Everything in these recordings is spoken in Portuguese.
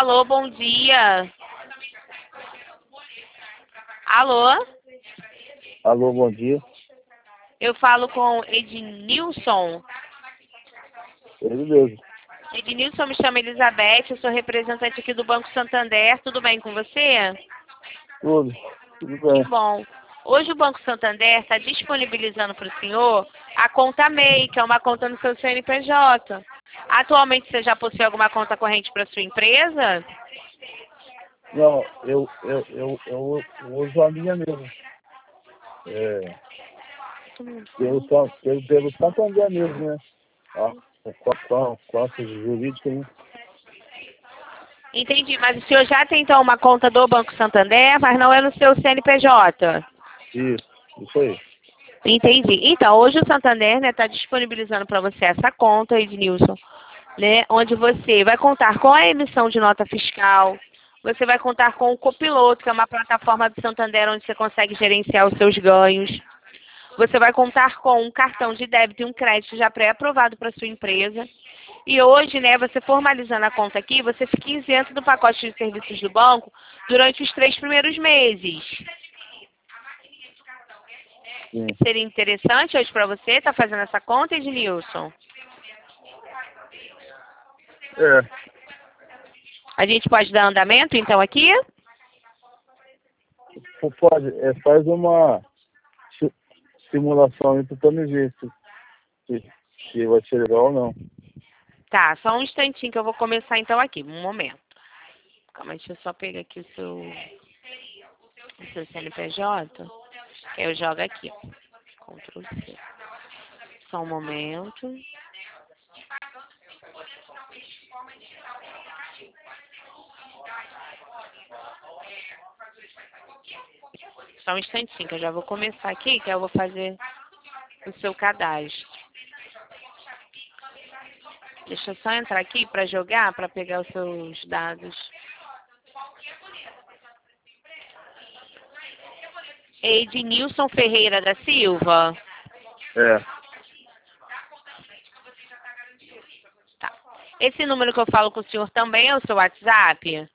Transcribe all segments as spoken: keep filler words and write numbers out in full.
Alô, bom dia. Alô? Alô, bom dia. Eu falo com Ednilson. Ele mesmo. Ednilson, me chama Elizabeth, eu sou representante aqui do Banco Santander. Tudo bem com você? Tudo. Tudo Que bem. bom. Hoje o Banco Santander está disponibilizando para o senhor a conta M E I, que é uma conta no seu C N P J. Atualmente você já possui alguma conta corrente para sua empresa? Não, eu, eu, eu, eu, eu uso a minha mesmo. É, pelo, San- pelo, pelo Santander mesmo, né? Ah, com a classe jurídica, né? Entendi, mas o senhor já tem então uma conta do Banco Santander, mas não é no seu C N P J? Isso, isso aí. Entendi. Então, hoje o Santander está disponibilizando para você essa conta, Ednilson, né, onde você vai contar com a emissão de nota fiscal, você vai contar com o Copiloto, que é uma plataforma do Santander onde você consegue gerenciar os seus ganhos. Você vai contar com um cartão de débito e um crédito já pré-aprovado para sua empresa. E hoje, né, você formalizando a conta aqui, você fica isento do pacote de serviços do banco durante os três primeiros meses. Sim. Seria interessante hoje para você estar fazendo essa conta, Ednilson? É, A gente pode dar andamento, então, aqui? Pô, pode, é, faz uma si- simulação aí pra me ver se, se, se vai ser legal ou não. Tá, só um instantinho que eu vou começar, então, aqui. Um momento. Calma, deixa eu só pegar aqui o seu, o seu C N P J. Que eu jogo aqui. Ctrl C. Só um momento. Só um instantinho, que eu já vou começar aqui, que eu vou fazer o seu cadastro. Deixa eu só entrar aqui para jogar, para pegar os seus dados. Ednilson Ferreira da Silva. É, Tá. Esse número que eu falo com o senhor também é o seu WhatsApp?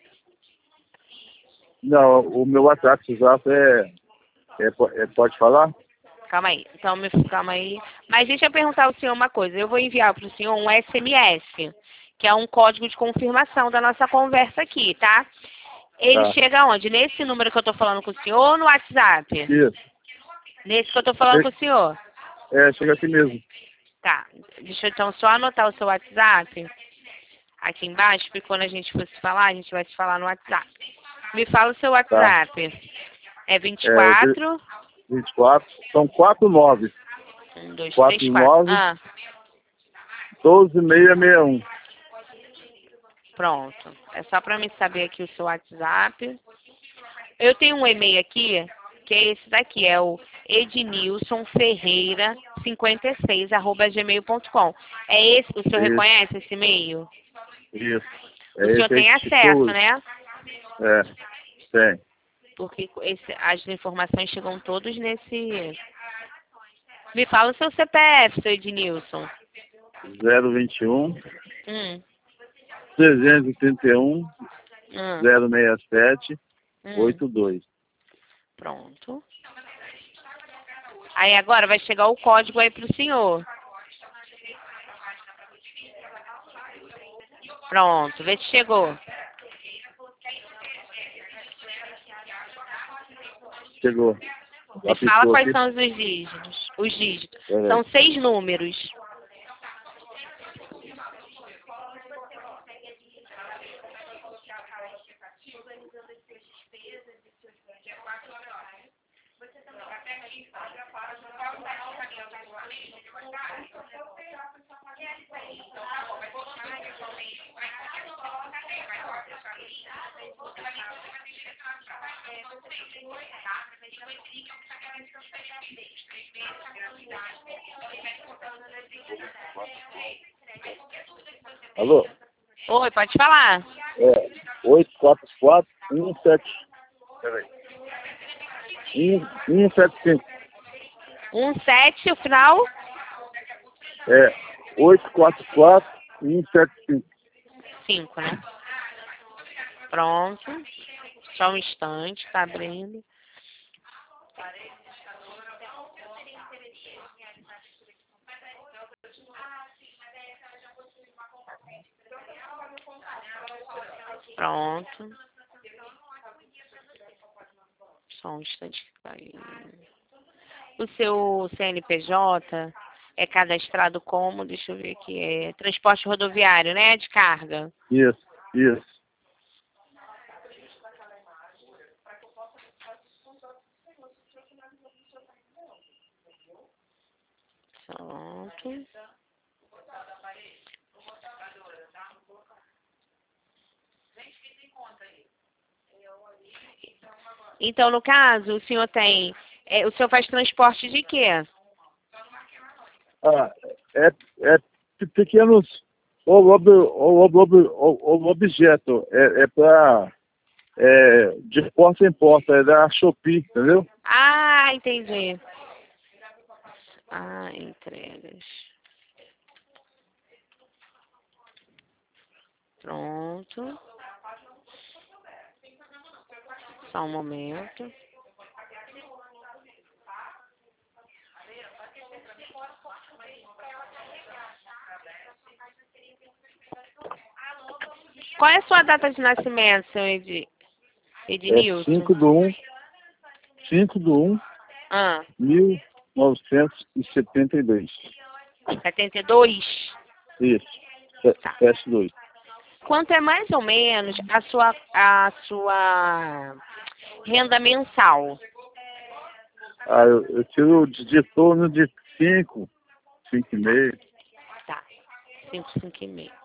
não, o meu WhatsApp, WhatsApp é, é, po- é, pode falar? Calma aí. Então, me, calma aí. Mas deixa eu perguntar ao senhor uma coisa. Eu vou enviar para o senhor um S M S, que é um código de confirmação da nossa conversa aqui, tá? Ele Tá. chega onde? Nesse número que eu tô falando com o senhor ou no WhatsApp? Isso. Nesse que eu tô falando com o senhor? É, chega aqui mesmo. Tá. Deixa eu então só anotar o seu WhatsApp aqui embaixo, porque quando a gente for se falar, a gente vai se falar no WhatsApp. Me fala o seu WhatsApp. É vinte e quatro, vinte e quatro, são quatro nove. um, dois, quatro três, quatro. nove, Ah, doze seiscentos e sessenta e um. pronto. É só pra mim saber aqui o seu WhatsApp. Eu tenho um e-mail aqui, que é esse daqui, é o ednilson ferreira cinquenta e seis arroba gmail ponto com. É esse, o senhor Isso. reconhece esse e-mail? Isso. O É senhor esse aí tem que acesso, ficou. né? É, tem. Porque esse, as informações chegam todos nesse... Me fala o seu C P F, seu Ednilson. zero vinte e um, Hum, trezentos e trinta e um, hum, zero sessenta e sete, hum. oitenta e dois. Pronto. Aí agora vai chegar o código aí pro senhor. Pronto, vê se chegou. Chegou. Me Aplicou fala quais aqui. são os dígitos. Os dígitos. Peraí. São seis números. Alô? Oi, pode falar. É, oito quatro quatro, um sete. Peraí. um, um sete cinco. Um sete, o final. É, oito quatro quatro, um sete cinco. Cinco, né? Pronto. Só um instante, tá abrindo. Pronto. Só um instante que vai. O seu C N P J é cadastrado como, deixa eu ver aqui, é transporte rodoviário, né? De carga. Isso, isso. Pronto. Então, no caso, o senhor tem... é, o senhor faz transporte de quê? Ah, é, é pequenos ou, ob, ou, ob, ob, ou objeto. É, é para... É, de porta em porta. É da Shopee, entendeu? Ah, entendi. Ah, entregas. Pronto. Só um momento. Qual é a sua data de nascimento, seu Ed, É Ednilson? cinco do um, cinco do um, Ah, mil novecentos e setenta e dois. setenta e dois? Isso. Tá. Teste dois. Quanto é mais ou menos a sua, a sua renda mensal? Ah, eu, eu tiro de, de torno de cinco, cinco e meio. Tá. cinco, cinco e meio.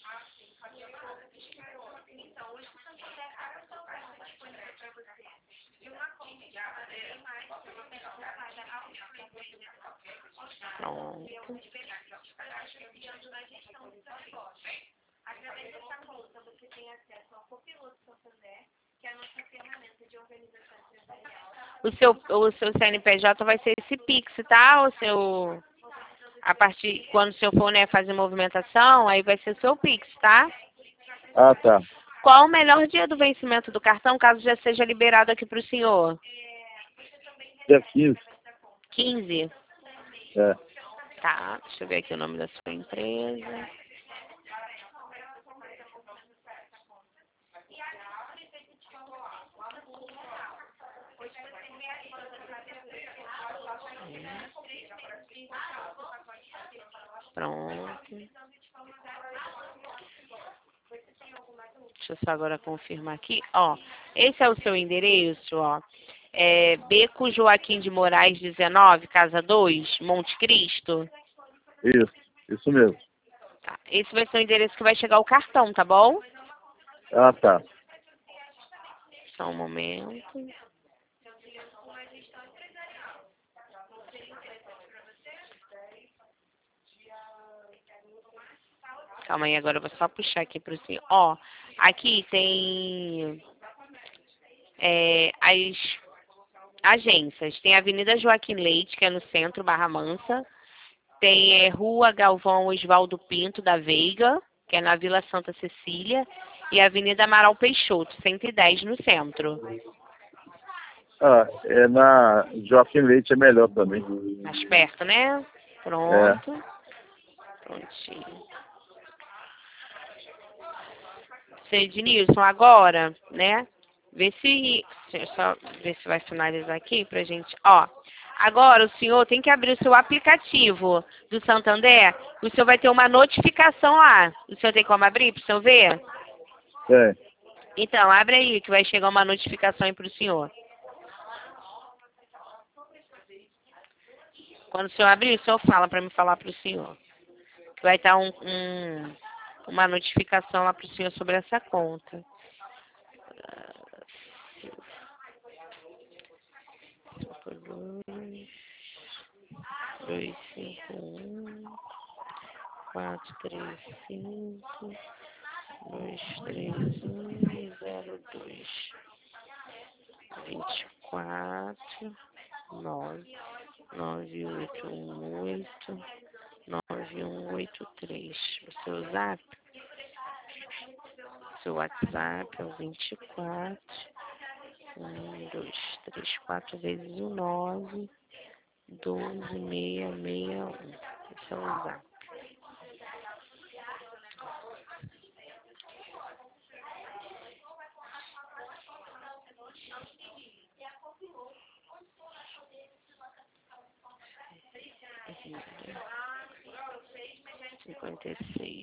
Pronto. O seu, o seu C N P J vai ser esse Pix, tá? O seu, a partir, quando o senhor for, né, fazer movimentação, aí vai ser o seu Pix, tá? Ah, tá. Qual o melhor dia do vencimento do cartão, caso já seja liberado aqui para o senhor? Dia quinze. quinze? É. Tá, deixa eu ver aqui o nome da sua empresa. Pronto. Deixa eu só agora confirmar aqui. Ó, esse é o seu endereço, ó. É Beco Joaquim de Moraes, dezenove, Casa dois, Monte Cristo. Isso. Isso mesmo. Tá. Esse vai ser o endereço que vai chegar o cartão, tá bom? Ah, tá. Só um momento. Calma aí, agora eu vou só puxar aqui para o senhor. Ó, aqui tem é, as agências. Tem a Avenida Joaquim Leite, que é no centro, Barra Mansa. Tem é, Rua Galvão Osvaldo Pinto da Veiga, que é na Vila Santa Cecília. E a Avenida Amaral Peixoto, cento e dez, no centro. Ah, é na Joaquim Leite é melhor também. Mais perto, né? É. Pronto. Prontinho. Seu Ednilson, agora, né? Vê se, deixa eu só ver se vai finalizar aqui pra gente. Ó, agora o senhor tem que abrir o seu aplicativo do Santander. O senhor vai ter uma notificação lá. O senhor tem como abrir para o senhor ver? É. Então, abre aí que vai chegar uma notificação aí para o senhor. Quando o senhor abrir, o senhor fala para me falar para o senhor. Que vai estar um, um, uma notificação lá para o senhor sobre essa conta. Dois, dois, cinco, um, quatro, três, cinco, dois, três, um, zero, dois, vinte e quatro, nove, nove, oito, um, oito, nove, um, oito, três. O seu zap? Seu WhatsApp é o vinte e quatro, um, dois, três, quatro vezes o nove, doze, seis, seis, um. Esse é o WhatsApp. cinquenta e seis.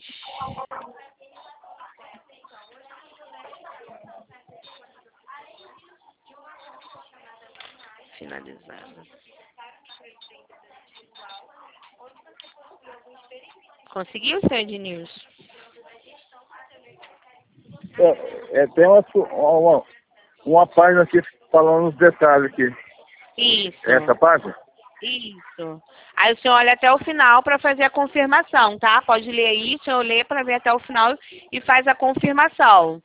Finalizado. Conseguiu, seu Ednilson? É, é, tem uma, uma, uma página aqui falando os detalhes aqui. Isso. Essa página? Isso. Aí o senhor olha até o final para fazer a confirmação, tá? Pode ler aí, o senhor lê para ver até o final e faz a confirmação.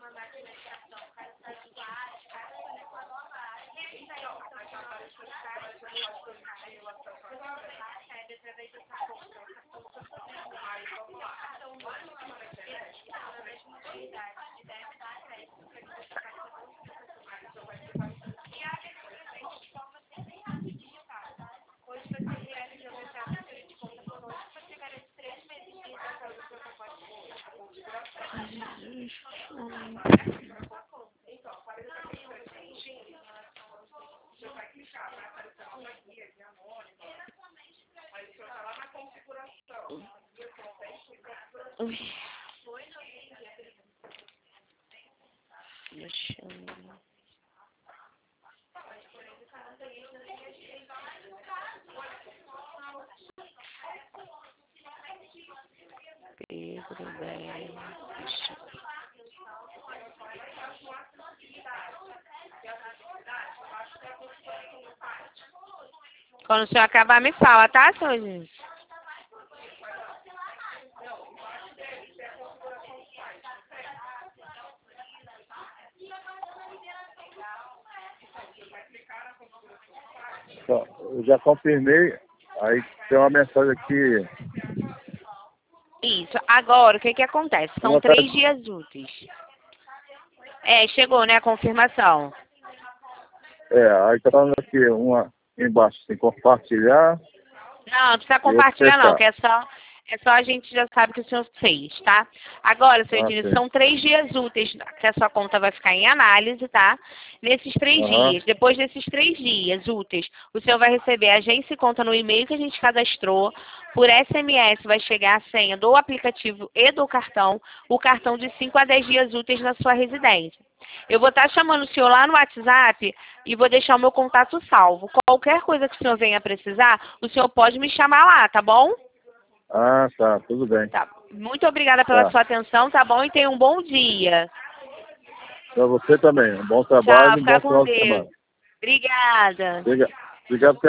Ui. Deixa eu ver. Pedro, velho. Quando o senhor acabar, me fala, tá, senhor Ednilson? Eu já confirmei, aí tem uma mensagem aqui. Isso. Agora, o que que acontece? São Uma três tarde. dias úteis. É, chegou, né, a confirmação. É, aí tá falando aqui, uma embaixo, assim, compartilhar. Não, não precisa e compartilhar não, fechar. que é só, é só a gente já sabe que o senhor fez, tá? Agora, seu Ah, Ednilson, sim. são três dias úteis que a sua conta vai ficar em análise, tá? Nesses três Aham. dias, depois desses três dias úteis, o senhor vai receber a agência e conta no e-mail que a gente cadastrou. Por S M S vai chegar a senha do aplicativo e do cartão, o cartão de cinco a dez dias úteis na sua residência. Eu vou estar chamando o senhor lá no WhatsApp e vou deixar o meu contato salvo. Qualquer coisa que o senhor venha precisar, o senhor pode me chamar lá, tá bom? Ah, tá, tudo bem. Tá. Muito obrigada pela Tá. sua atenção, tá bom? E tenha um bom dia. Pra você também, um bom Tchau, trabalho e um fica bom com final de Deus. semana. Obrigada. Obrigado. Obrigado.